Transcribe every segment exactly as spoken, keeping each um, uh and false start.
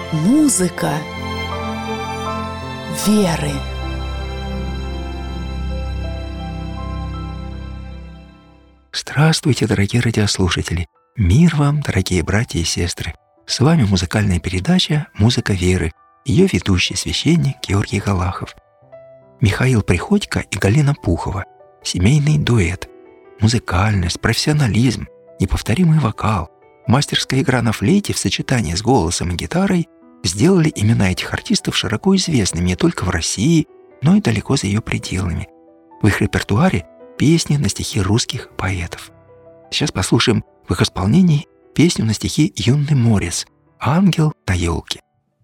Музыка веры. Здравствуйте, дорогие радиослушатели! Мир вам, дорогие братья и сестры! С вами музыкальная передача «Музыка веры», ее ведущий священник Георгий Галахов. Михаил Приходько и Галина Пухова. Семейный дуэт. Музыкальность, профессионализм, неповторимый вокал, мастерская игра на флейте в сочетании с голосом и гитарой сделали имена этих артистов широко известными не только в России, но и далеко за ее пределами. В их репертуаре песни на стихи русских поэтов. Сейчас послушаем в их исполнении песню на стихи Юнны Морис «Ангел на елке».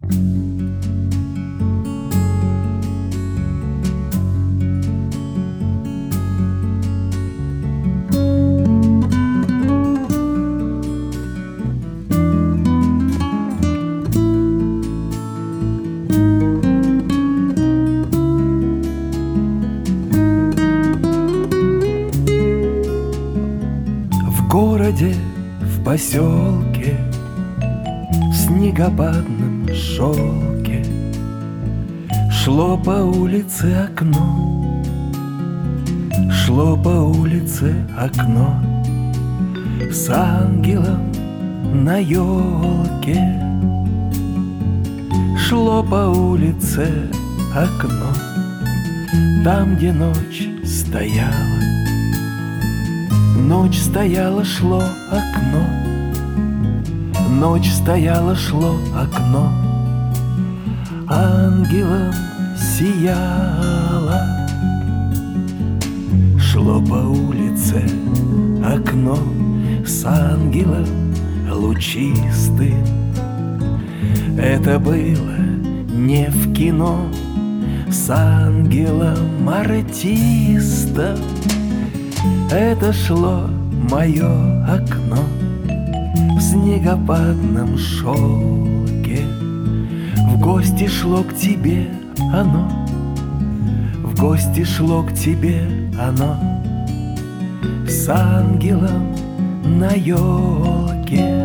В городе, в поселке, в снегопадном шелке шло по улице окно, шло по улице окно с ангелом на елке. Шло по улице окно, там, где ночь стояла. Ночь стояла, шло окно, ночь стояла, шло окно, ангелом сияла. Шло по улице окно с ангелом лучистым. Это было не в кино, с ангелом артистом. Это шло мое окно в снегопадном шелке. В гости шло к тебе оно, в гости шло к тебе оно с ангелом на елке.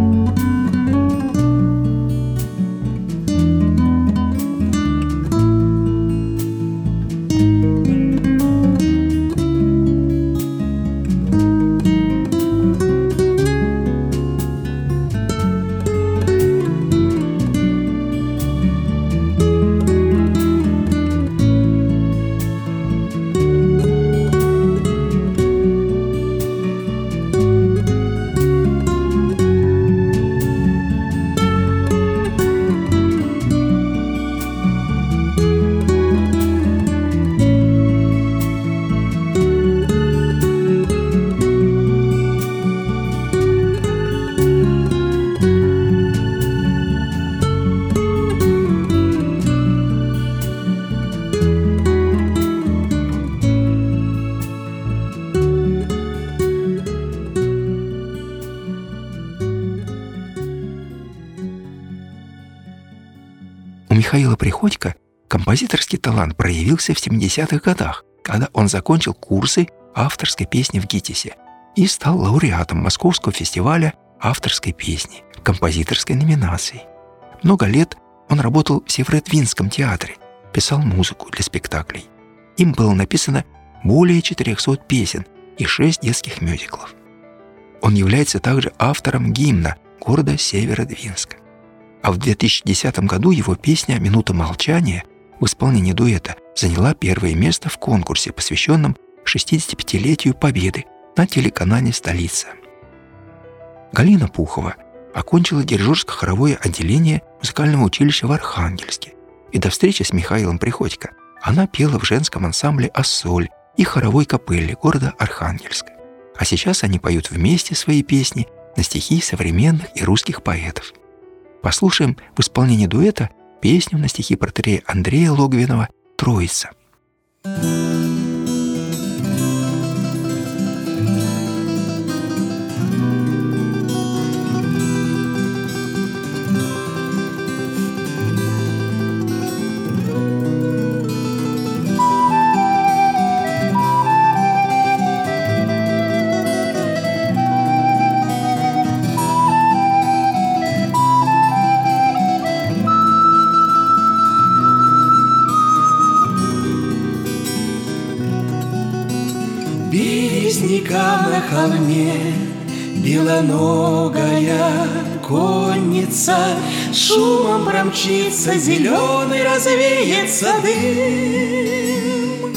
У Михаила Приходько композиторский талант проявился в семидесятых годах, когда он закончил курсы авторской песни в ГИТИСе и стал лауреатом Московского фестиваля авторской песни в композиторской номинации. Много лет он работал в Северодвинском театре, писал музыку для спектаклей. Им было написано более четырехсот песен и шесть детских мюзиклов. Он является также автором гимна города Северодвинска. А в две тысячи десятом году его песня «Минута молчания» в исполнении дуэта заняла первое место в конкурсе, посвященном шестидесятипятилетию Победы на телеканале «Столица». Галина Пухова окончила дирижерско-хоровое отделение музыкального училища в Архангельске, и до встречи с Михаилом Приходько она пела в женском ансамбле «Ассоль» и хоровой капелле города Архангельска. А сейчас они поют вместе свои песни на стихи современных и русских поэтов. Послушаем в исполнении дуэта песню на стихи протоиерея Андрея Логвинова «Троица». холме белоногая конница, шумом промчится, зеленый развеется дым.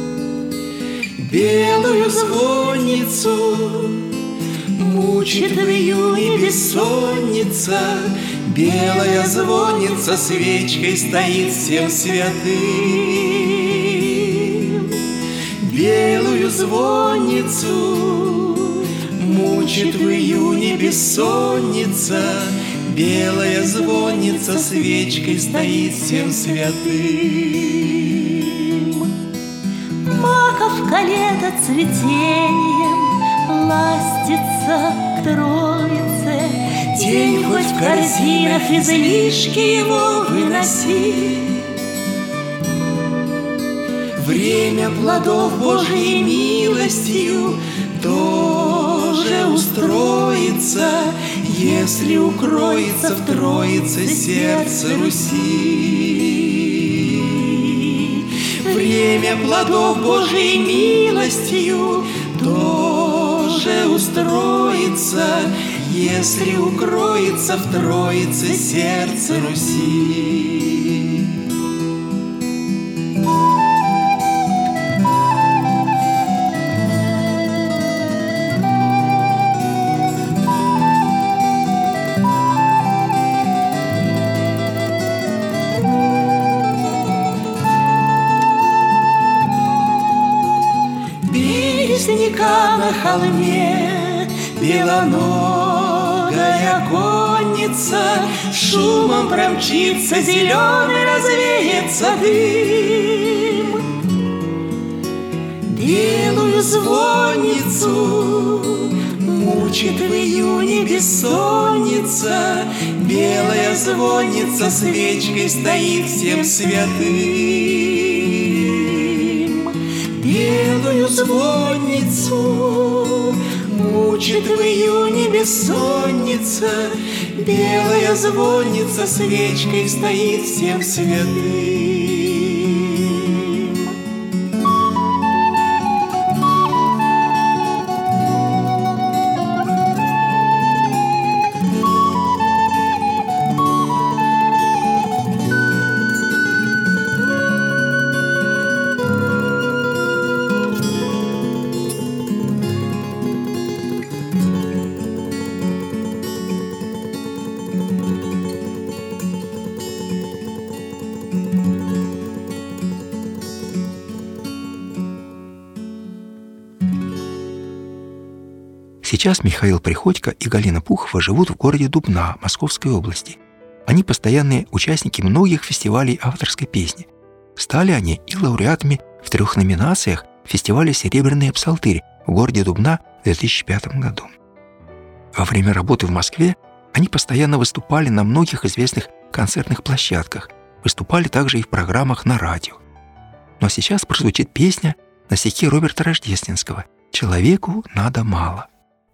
Белую звонницу мучит в июне бессонница, белая звонница свечкой стоит всем святым. Белую звонницу мучит в июне бессонница, белая звонница свечкой стоит всем святым. Маковка лето цветением ластится к Троице, День хоть в корзинах излишки его выноси. Время плодов Божьей милостью тоже устроится, если укроется в Троице сердце Руси. Время плодов Божьей милостью тоже устроится, если укроется в Троице сердце Руси. Березника на холме белоногая конница, шумом промчится, зеленый развеется дым. Белую звонницу мучит в июне бессонница, белая звонница свечкой стоит всем святым. Белую звонницу мучит в июне бессонница, белая звонница свечкой стоит всем святым. Сейчас Михаил Приходько и Галина Пухова живут в городе Дубна Московской области. Они постоянные участники многих фестивалей авторской песни. Стали они и лауреатами в трех номинациях фестиваля «Серебряный псалтырь» в городе Дубна в две тысячи пятом году. Во время работы в Москве они постоянно выступали на многих известных концертных площадках, выступали также и в программах на радио. Но сейчас прозвучит песня на стихи Роберта Рождественского «Человеку надо мало».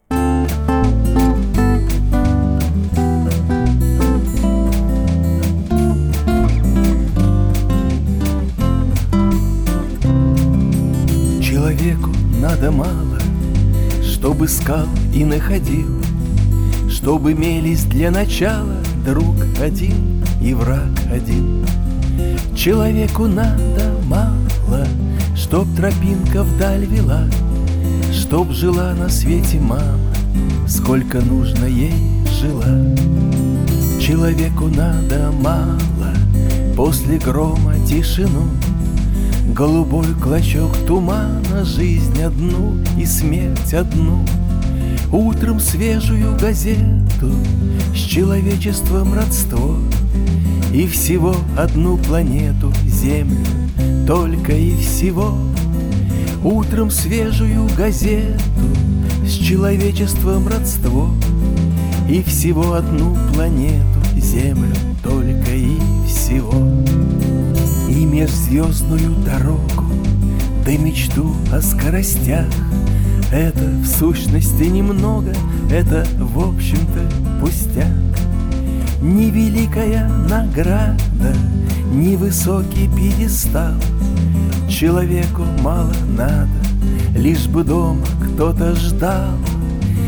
Человеку надо мало, чтобы искал и находил, чтобы имелись для начала друг один и враг один. Человеку надо мало, чтоб тропинка вдаль вела, чтоб жила на свете мама, сколько нужно ей жила. Человеку надо мало, после грома тишину, голубой клочок тумана, жизнь одну и смерть одну. Утром свежую газету с человечеством родство, и всего одну планету, Землю, только и всего. Утром свежую газету с человечеством родство, и всего одну планету, Землю, только и всего. И межзвездную дорогу, да мечту о скоростях, это в сущности немного, это в общем-то пустяк. Ни великая награда, ни высокий пьедестал, человеку мало надо, лишь бы дома кто-то ждал.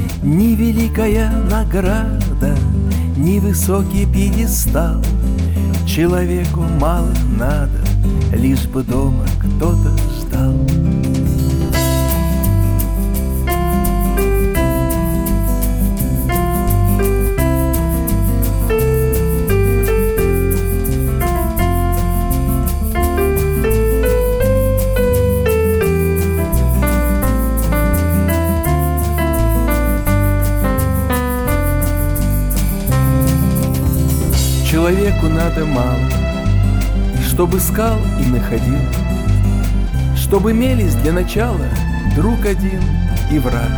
Ни великая награда, ни высокий пьедестал. Человеку мало надо, лишь бы дома кто-то ждал. Человеку надо мало, чтобы искал и находил, чтобы имелись для начала друг один и враг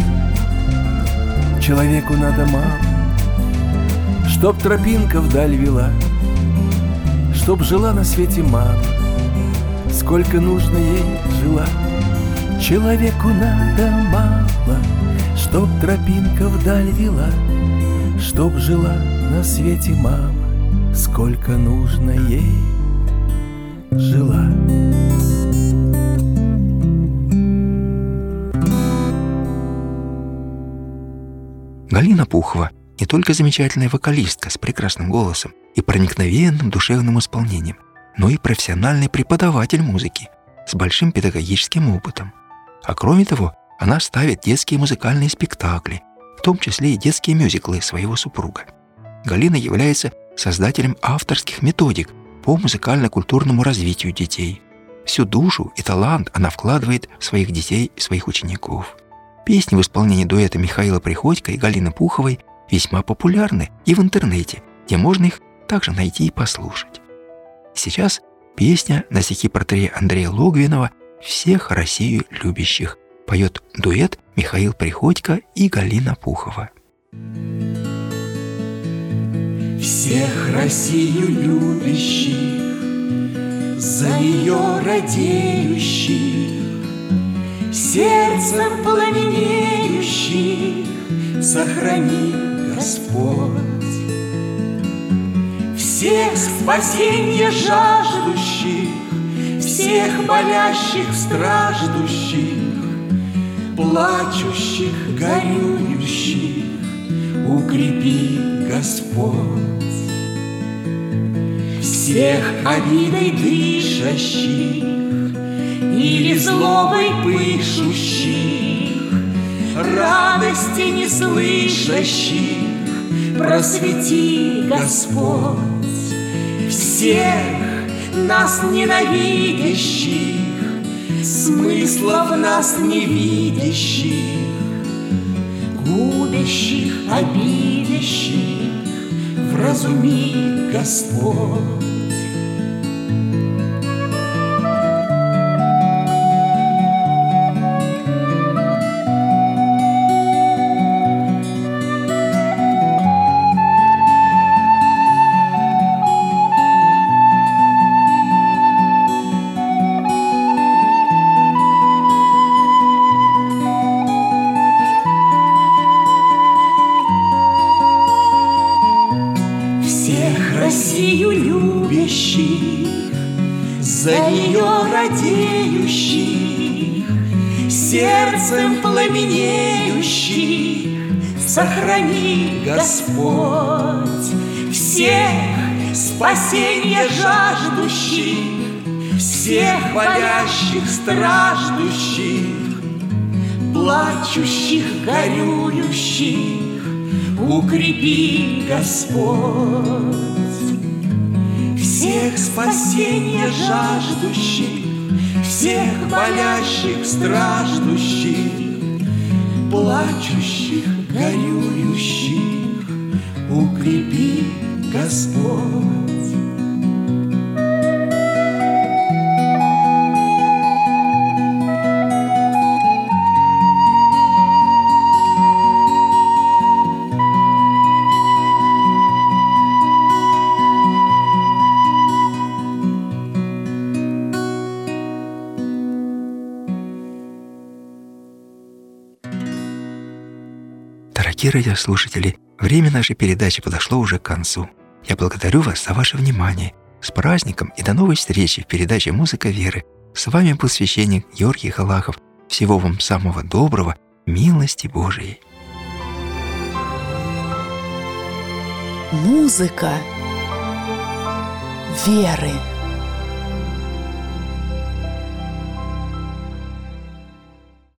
один. Человеку надо мало, чтоб тропинка вдаль вела, чтоб жила на свете мама, сколько нужно ей жила. Человеку надо мало, чтоб тропинка вдаль вела, чтоб жила на свете мама, сколько нужно ей жила. Галина Пухова не только замечательная вокалистка с прекрасным голосом и проникновенным душевным исполнением, но и профессиональный преподаватель музыки с большим педагогическим опытом. А кроме того, она ставит детские музыкальные спектакли, в том числе и детские мюзиклы своего супруга. Галина является создателем авторских методик по музыкально-культурному развитию детей. Всю душу и талант она вкладывает в своих детей и своих учеников. Песни в исполнении дуэта Михаила Приходько и Галины Пуховой весьма популярны и в интернете, где можно их также найти и послушать. Сейчас песня на стихи портрея Андрея Логвинова «Всех Россию любящих» поет дуэт Михаил Приходько и Галина Пухова. Всех Россию любящих, за нее радеющих, сердцем пламенеющих сохрани, Господь. Всех спасенья жаждущих, всех болящих, страждущих, плачущих, горюющих укрепи, Господь. Всех обидой дышащих или злобой пышущих, радости не слышащих просвети, Господь. Всех нас ненавидящих, смыслов нас не видящих, губящих, обидящих, вразуми, Господь. Россию любящих, за нее радеющих, сердцем пламенеющих сохрани, Господь. Всех спасенья жаждущих, всех болящих, страждущих, плачущих, горюющих укрепи, Господь. Всех спасенья жаждущих, всех болящих, страждущих, плачущих, горюющих укрепи, Господь. Дорогие радиослушатели, время нашей передачи подошло уже к концу. Я благодарю вас за ваше внимание. С праздником и до новой встречи в передаче «Музыка веры». С вами был священник Георгий Халахов. Всего вам самого доброго, милости Божией. Музыка веры.